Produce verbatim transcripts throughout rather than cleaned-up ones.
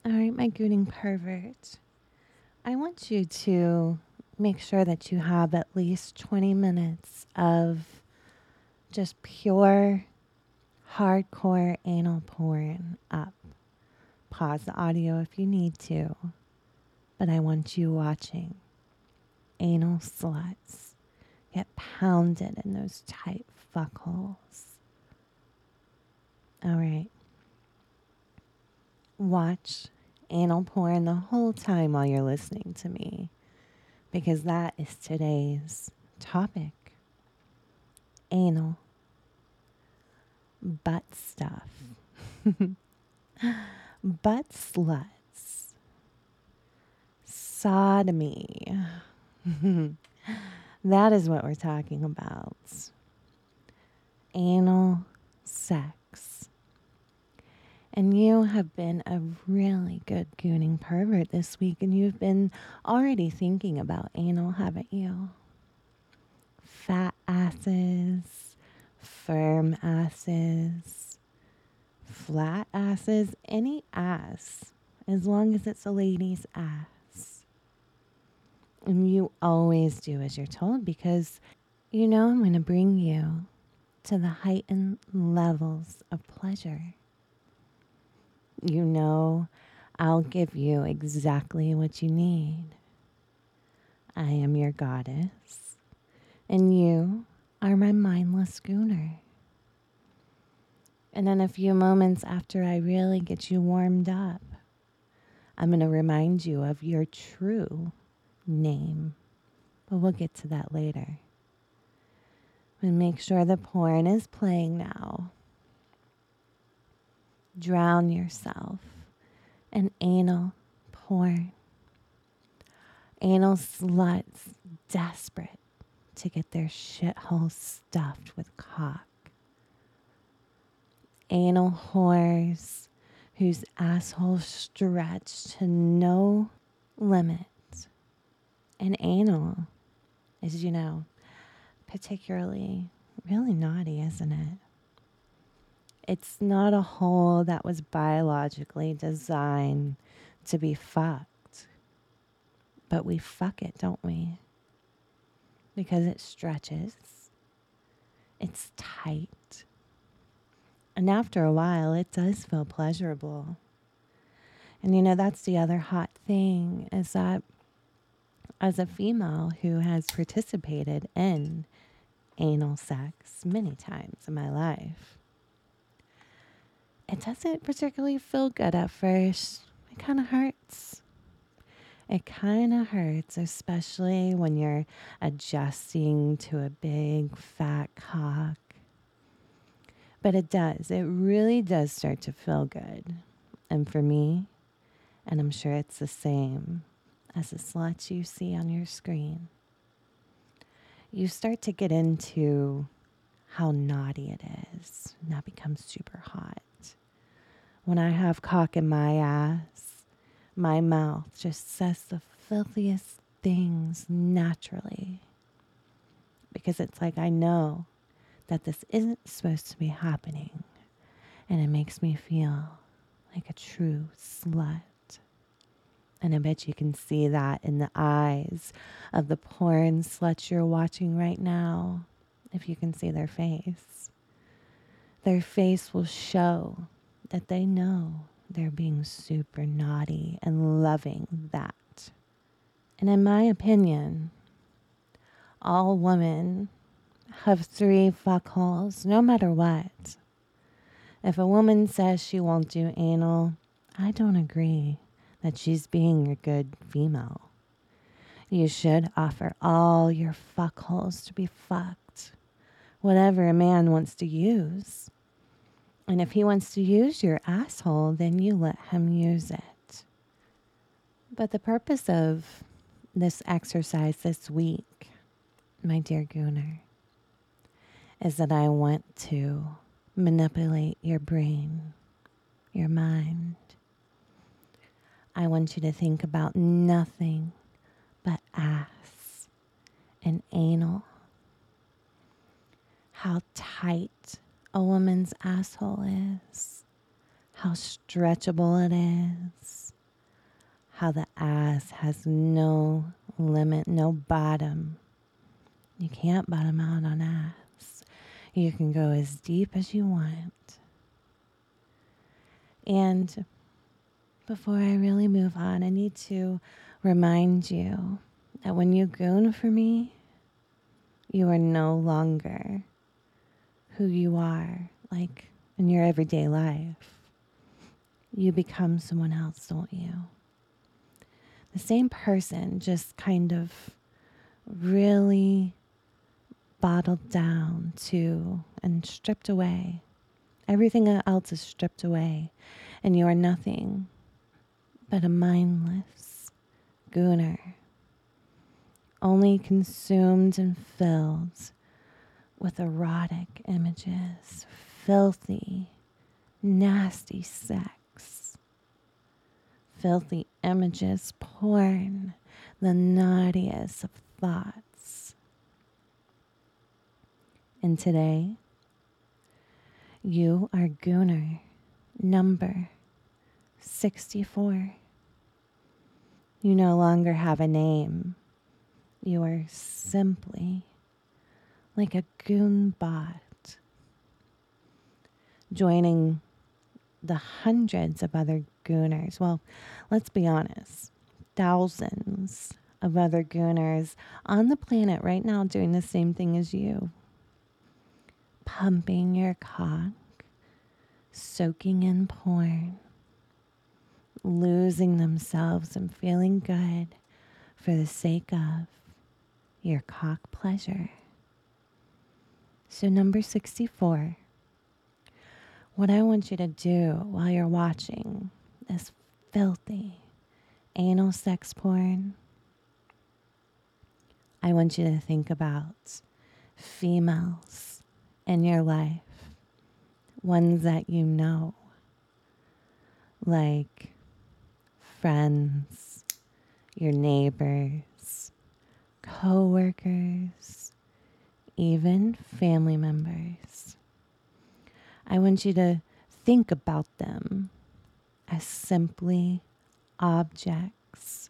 All right, my gooning pervert. I want you to make sure that you have at least twenty minutes of just pure, hardcore anal porn up. Pause the audio if you need to, but I want you watching anal sluts get pounded in those tight fuckholes. All right. Watch anal porn the whole time while you're listening to me, because that is today's topic. Anal butt stuff. Butt sluts. Sodomy. That is what we're talking about. Anal sex. And you have been a really good gooning pervert this week, and you've been already thinking about anal, haven't you? Fat asses, firm asses, flat asses, any ass, as long as it's a lady's ass. And you always do as you're told, because you know I'm going to bring you to the heightened levels of pleasure. You know I'll give you exactly what you need. I am your goddess, and you are my mindless gooner. And in a few moments after I really get you warmed up, I'm going to remind you of your true name. But we'll get to that later. And make sure the porn is playing now. Drown yourself in anal porn. Anal sluts desperate to get their shithole stuffed with cock. Anal whores whose assholes stretch to no limit. And anal is, you know, particularly really naughty, isn't it? It's not a hole that was biologically designed to be fucked. But we fuck it, don't we? Because it stretches. It's tight. And after a while, it does feel pleasurable. And you know, that's the other hot thing, is that as a female who has participated in anal sex many times in my life, it doesn't particularly feel good at first. It kind of hurts. It kind of hurts, especially when you're adjusting to a big fat cock. But it does. It really does start to feel good. And for me, and I'm sure it's the same as the sluts you see on your screen, you start to get into how naughty it is. And that becomes super hot. When I have cock in my ass, my mouth just says the filthiest things naturally. Because it's like I know that this isn't supposed to be happening. And it makes me feel like a true slut. And I bet you can see that in the eyes of the porn sluts you're watching right now, if you can see their face. Their face will show that they know they're being super naughty and loving that. And in my opinion, all women have three fuckholes, no matter what. If a woman says she won't do anal, I don't agree that she's being a good female. You should offer all your fuckholes to be fucked. Whatever a man wants to use. And if he wants to use your asshole, then you let him use it. But the purpose of this exercise this week, my dear Gooner, is that I want to manipulate your brain, your mind. I want you to think about nothing but ass and anal. How tight a woman's asshole is. How stretchable it is. how the ass has no limit, no bottom. You can't bottom out on ass. You can go as deep as you want. And before I really move on, I need to remind you that when you goon for me, you are no longer who you are, like in your everyday life. You become someone else, don't you? The same person, just kind of really bottled down to and stripped away. Everything else is stripped away, and you are nothing but a mindless gooner, only consumed and filled with erotic images, filthy, nasty sex, filthy images, porn, the naughtiest of thoughts. And today, you are gooner number sixty-four. You no longer have a name. You are simply like a goon bot, joining the hundreds of other gooners. Well, let's be honest, thousands of other gooners on the planet right now doing the same thing as you. Pumping your cock, soaking in porn, losing themselves and feeling good for the sake of your cock pleasure. So number sixty-four, what I want you to do while you're watching this filthy anal sex porn, I want you to think about females in your life, ones that you know, like friends, your neighbors, co-workers, even family members. I want you to think about them as simply objects,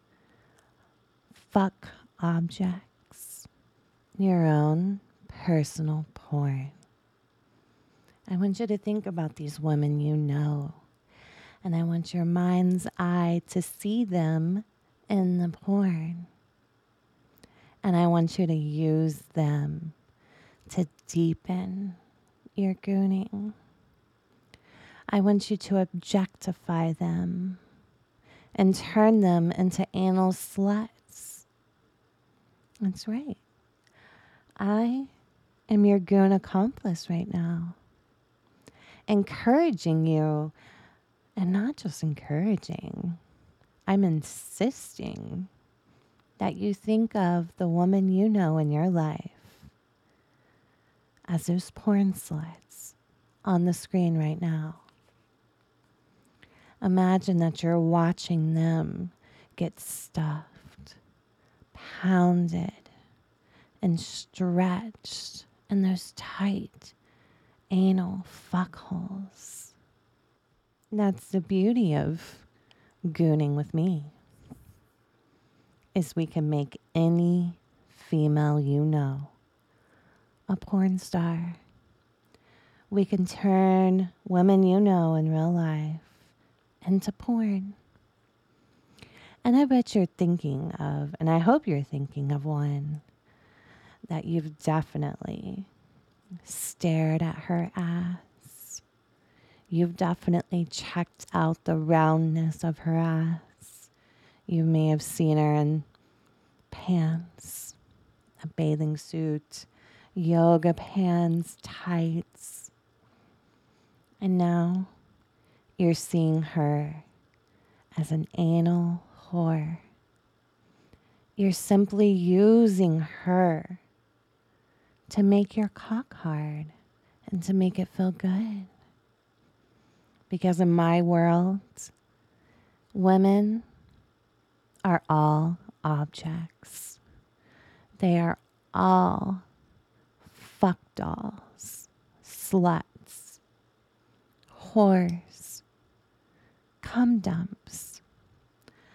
fuck objects, your own personal porn. I want you to think about these women you know, and I want your mind's eye to see them in the porn. And I want you to use them to deepen your gooning. I want you to objectify them and turn them into anal sluts. That's right. I am your goon accomplice right now, encouraging you, and not just encouraging, I'm insisting that you think of the woman you know in your life as those porn sluts on the screen right now. Imagine that you're watching them get stuffed, pounded, and stretched in those tight anal fuck holes. That's the beauty of gooning with me, is we can make any female you know a porn star. We can turn women you know in real life into porn. And I bet you're thinking of, and I hope you're thinking of one that you've definitely stared at her ass. You've definitely checked out the roundness of her ass. You may have seen her in pants, a bathing suit, yoga pants, tights. And now you're seeing her as an anal whore. You're simply using her to make your cock hard and to make it feel good. Because in my world, women are all objects. They are all fuck dolls, sluts, whores, cum dumps.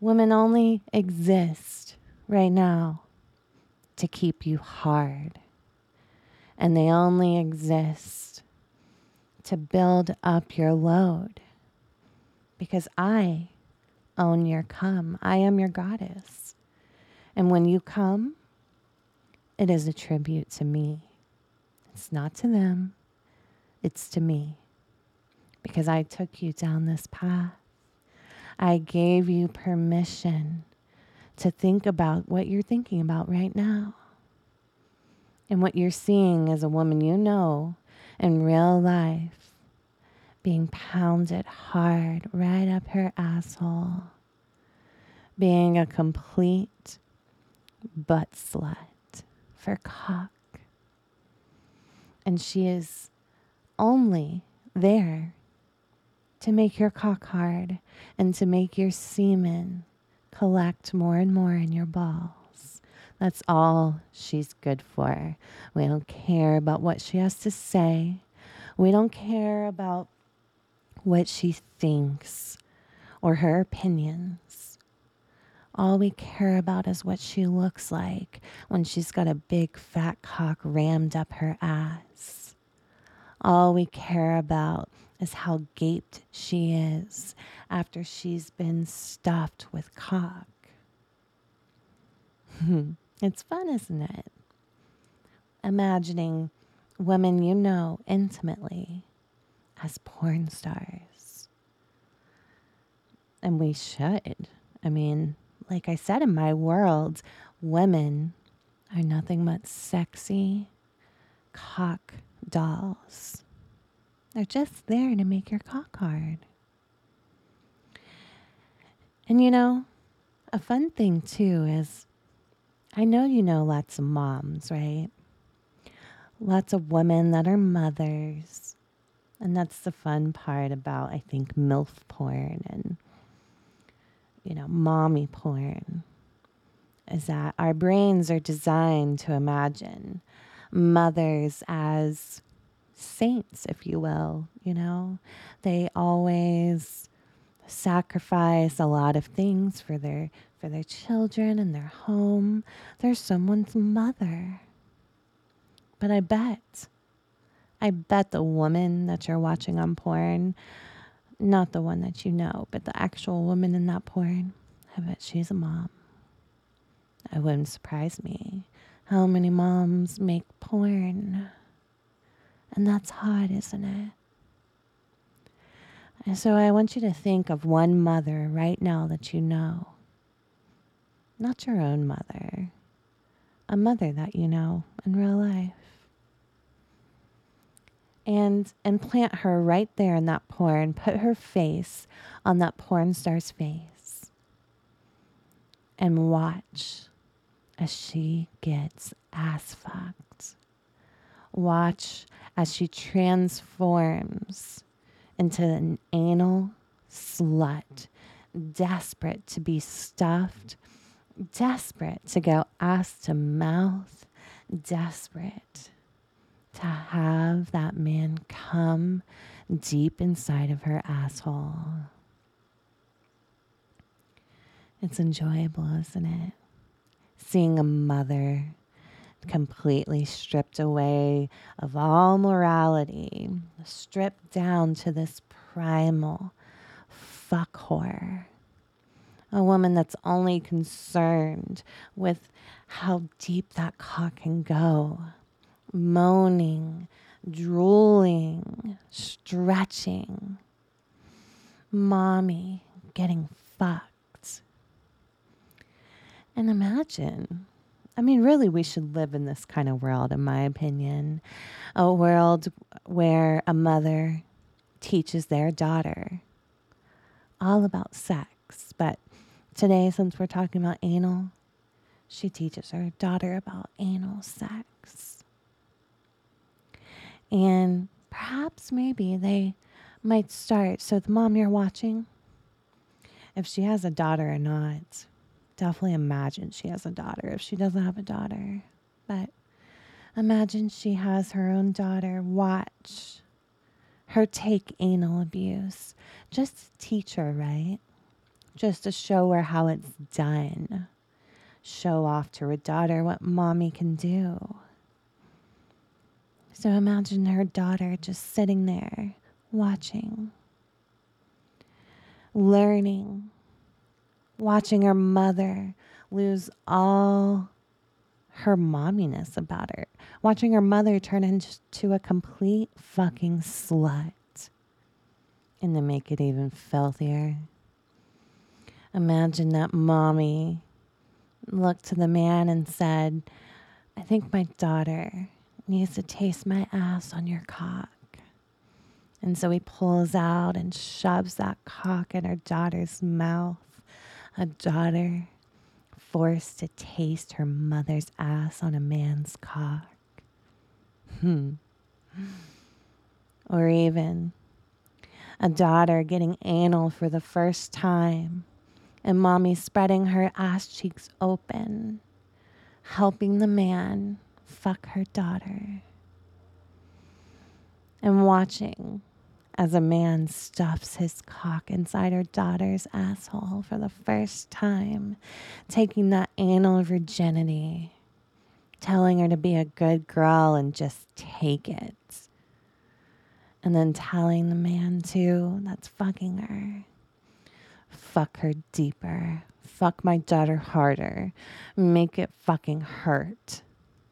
Women only exist right now to keep you hard. And they only exist to build up your load. Because I own your come. I am your goddess. And when you come, it is a tribute to me. It's not to them. It's to me. Because I took you down this path. I gave you permission to think about what you're thinking about right now. And what you're seeing is a woman you know in real life being pounded hard right up her asshole, being a complete butt slut for cock. And she is only there to make your cock hard and to make your semen collect more and more in your balls. That's all she's good for. We don't care about what she has to say. We don't care about what she thinks or her opinions. All we care about is what she looks like when she's got a big fat cock rammed up her ass. All we care about is how gaped she is after she's been stuffed with cock. It's fun, isn't it? Imagining women you know intimately as porn stars. And we should. I mean, like I said, in my world, women are nothing but sexy cock dolls. They're just there to make your cock hard. And you know, a fun thing too is, I know you know lots of moms, right? Lots of women that are mothers. And that's the fun part about, I think, MILF porn and, you know, mommy porn, is that our brains are designed to imagine mothers as saints, if you will, you know. They always sacrifice a lot of things for their for their children and their home. They're someone's mother. But I bet, I bet the woman that you're watching on porn, not the one that you know, but the actual woman in that porn, I bet she's a mom. It wouldn't surprise me how many moms make porn. And that's hot, isn't it? And so I want you to think of one mother right now that you know. Not your own mother. A mother that you know in real life. And and plant her right there in that porn. Put her face on that porn star's face. And watch as she gets ass fucked. Watch as she transforms into an anal slut, desperate to be stuffed, desperate to go ass to mouth, desperate to have that man come deep inside of her asshole. It's enjoyable, isn't it? Seeing a mother completely stripped away of all morality, stripped down to this primal fuck whore. A woman that's only concerned with how deep that cock can go, moaning, drooling, stretching. Mommy getting fucked. And imagine, I mean, really, we should live in this kind of world, in my opinion. A world where a mother teaches their daughter all about sex. But today, since we're talking about anal, she teaches her daughter about anal sex. And perhaps maybe they might start. So the mom you're watching, if she has a daughter or not, definitely imagine she has a daughter if she doesn't have a daughter. But imagine she has her own daughter. Watch her take anal abuse. Just teach her, right? just to show her how it's done. Show off to her daughter what mommy can do. So imagine her daughter just sitting there, watching, learning, watching her mother lose all her momminess about her, watching her mother turn into a complete fucking slut. And to make it even filthier, imagine that mommy looked to the man and said, I think my daughter needs to taste my ass on your cock. And so he pulls out and shoves that cock in her daughter's mouth. A daughter forced to taste her mother's ass on a man's cock. Hmm. Or even a daughter getting anal for the first time and mommy spreading her ass cheeks open, helping the man fuck her daughter. And watching as a man stuffs his cock inside her daughter's asshole for the first time, taking that anal virginity, telling her to be a good girl and just take it. And then telling the man, too, that's fucking her, fuck her deeper, fuck my daughter harder, make it fucking hurt.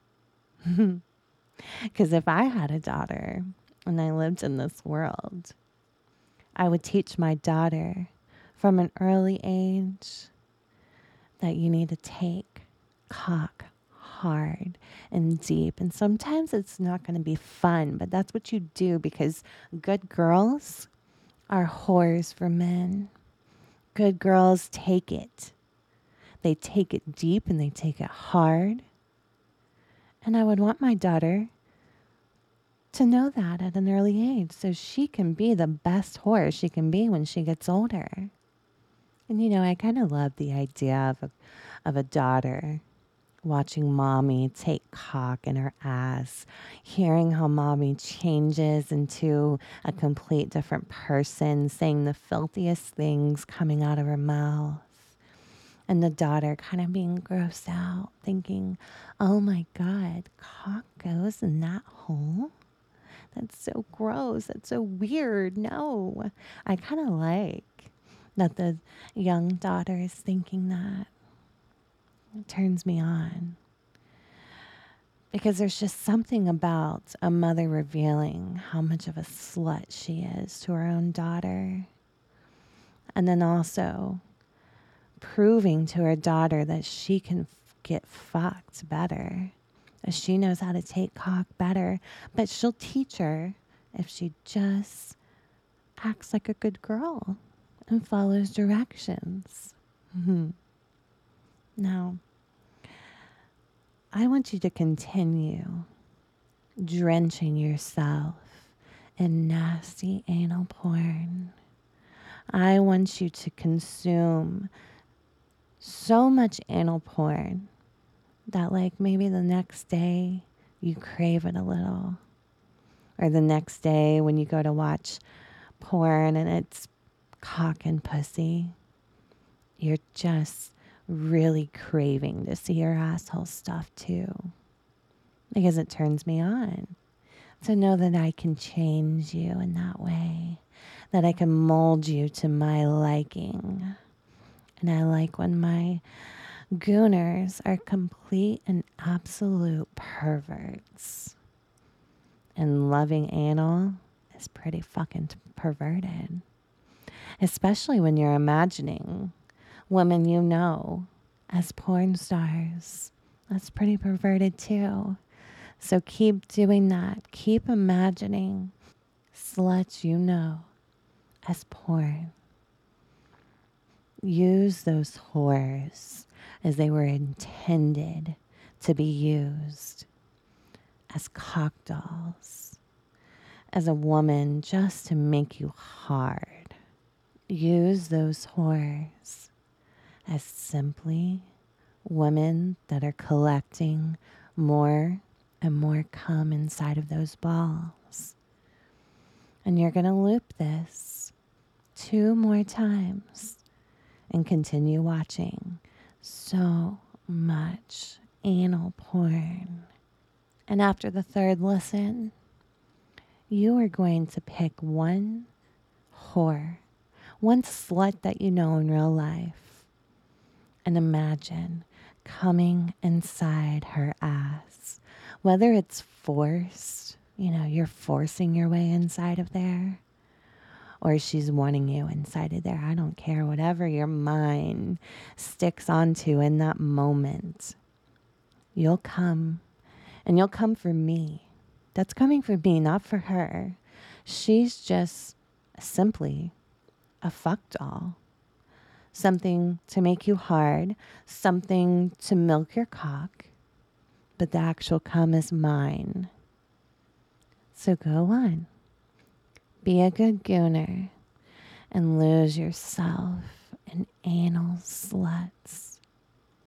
Because if I had a daughter and I lived in this world, I would teach my daughter from an early age that you need to take cock hard and deep. And sometimes it's not going to be fun, but that's what you do, because good girls are whores for men. Good girls take it. They take it deep and they take it hard. And I would want my daughter to know that at an early age so she can be the best whore she can be when she gets older. And, you know, I kind of love the idea of a, of a daughter watching mommy take cock in her ass, hearing how mommy changes into a complete different person, saying the filthiest things coming out of her mouth. And the daughter kind of being grossed out, thinking, oh my God, cock goes in that hole? That's so gross. That's so weird. No. I kind of like that the young daughter is thinking that. It turns me on. Because there's just something about a mother revealing how much of a slut she is to her own daughter. And then also proving to her daughter that she can f- get fucked better. That she knows how to take cock better. But she'll teach her if she just acts like a good girl and follows directions. Mm-hmm. Now, I want you to continue drenching yourself in nasty anal porn. I want you to consume so much anal porn that, like, maybe the next day you crave it a little. Or the next day when you go to watch porn and it's cock and pussy, you're just really craving to see your asshole stuff too. Because it turns me on to know that I can change you in that way. That I can mold you to my liking. And I like when my gooners are complete and absolute perverts. And loving anal is pretty fucking perverted. Especially when you're imagining women you know as porn stars. That's pretty perverted too. So keep doing that. Keep imagining sluts you know as porn. Use those whores as they were intended to be used, as cock dolls, as a woman just to make you hard. Use those whores as simply women that are collecting more and more cum inside of those balls. And you're going to loop this two more times and continue watching so much anal porn. And after the third listen, you are going to pick one whore, one slut that you know in real life, and imagine coming inside her ass. Whether it's forced, you know, you're forcing your way inside of there, or she's wanting you inside of there. I don't care, whatever your mind sticks onto in that moment. You'll come, and you'll come for me. That's coming for me, not for her. She's just simply a fuck doll. Something to make you hard, something to milk your cock, but the actual cum is mine. So go on. Be a good gooner and lose yourself in anal slut.